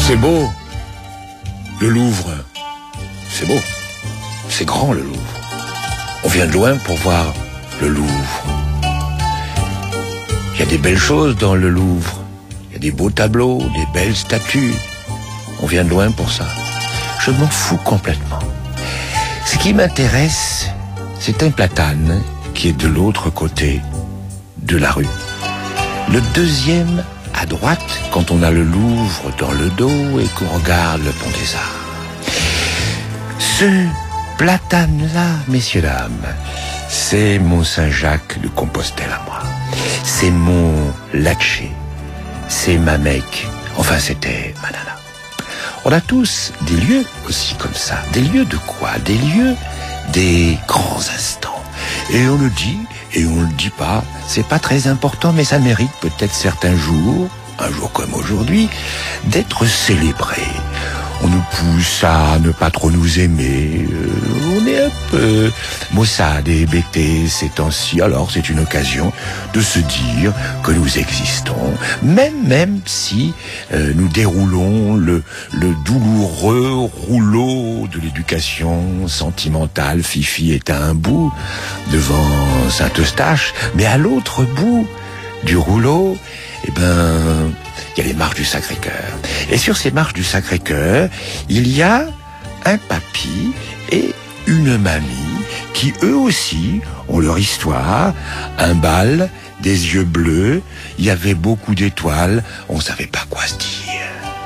C'est beau. Le Louvre, c'est beau. C'est grand, le Louvre. On vient de loin pour voir le Louvre. Il y a des belles choses dans le Louvre. Il y a des beaux tableaux, des belles statues. On vient de loin pour ça. Je m'en fous complètement. Ce qui m'intéresse, c'est un platane qui est de l'autre côté de la rue. Le deuxième à droite, quand on a le Louvre dans le dos et qu'on regarde le Pont des Arts. Ce platane-là, messieurs, dames, c'est mon Saint-Jacques de Compostelle à moi. C'est mon Latché. C'est ma Mecque. Enfin, c'était ma nana. On a tous des lieux aussi comme ça. Des lieux de quoi? Des lieux des grands instants. Et on le dit, et on le dit pas. C'est pas très important, mais ça mérite peut-être certains jours, un jour comme aujourd'hui, d'être célébré. On nous pousse à ne pas trop nous aimer. On est un peu maussade et hébété ces temps-ci. Alors c'est une occasion de se dire que nous existons. Même si nous déroulons le douloureux rouleau de l'éducation sentimentale. Fifi est à un bout devant Saint-Eustache. Mais à l'autre bout du rouleau, eh ben, il y a les marches du Sacré-Cœur. Et sur ces marches du Sacré-Cœur, il y a un papy et une mamie qui, eux aussi, ont leur histoire. Un bal, des yeux bleus, il y avait beaucoup d'étoiles, on savait pas quoi se dire.